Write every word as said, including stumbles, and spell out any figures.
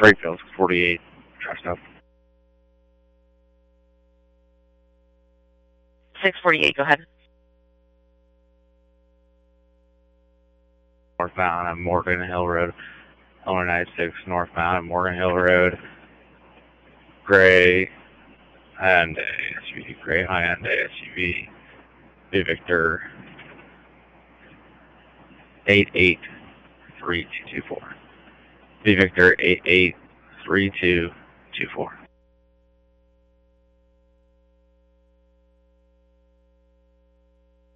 Springfield, forty-eight, truck stop. six forty-eight, go ahead. Northbound on Morgan Hill Road. Owner ninety-six, northbound on Morgan Hill Road. Gray Hyundai S U V, gray Hyundai S U V. V Victor eight eight three two two four. V Victor eight eight three two two four.